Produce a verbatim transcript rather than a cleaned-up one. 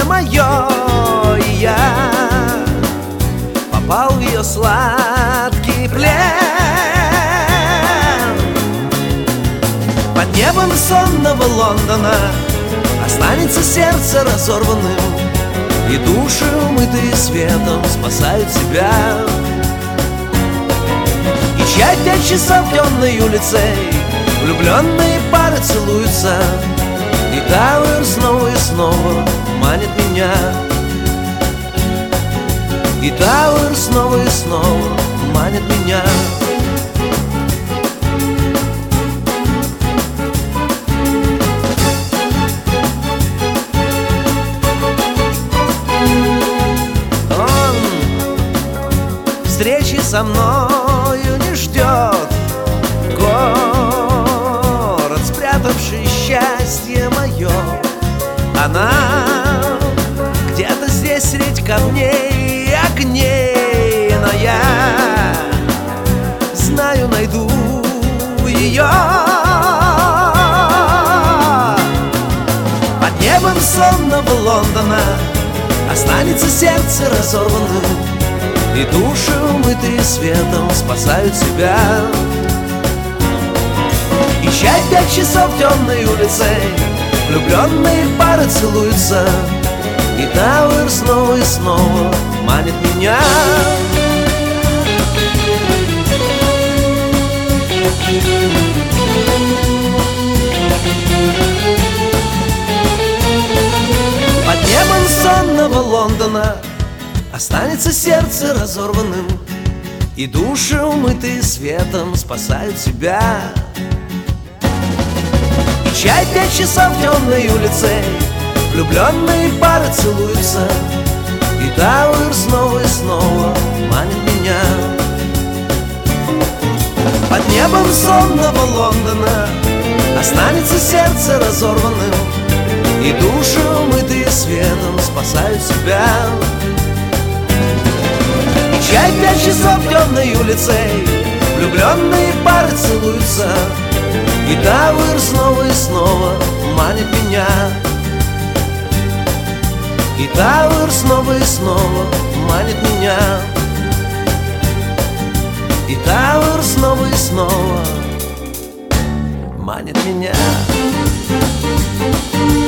мое, и я попал в ее сладкий плен. Под небом сонного Лондона останется сердце разорванным, и души, умытые светом, спасают себя. И чай пять часов темной улицей влюбленные пары целуются, и Тауэр снова и снова манит меня. И Тауэр снова и снова манит меня. Он встречи со мною не ждет, город, спрятавший счастье мое. Она где-то здесь средь камней и огней, но я знаю, найду ее. Под небом сонного Лондона останется сердце разорванным, и души, умытые светом, спасают себя. И чай пять часов темной улицей влюбленные пары целуются, и Тауэр снова и снова манит меня. Под небом сонного Лондона останется сердце разорванным, и души, умытые светом, спасают себя. И чай пять часов темной улицей влюбленные пары целуются, и Тауэр снова и снова манит меня. Под небом сонного Лондона останется сердце разорванным, и души, умытые светом, спасают себя. И чай пять часов темной улицей влюбленные пары целуются, и Тауэр снова и снова манит меня. И Тауэр снова и снова манит меня. И Тауэр снова и снова манит меня.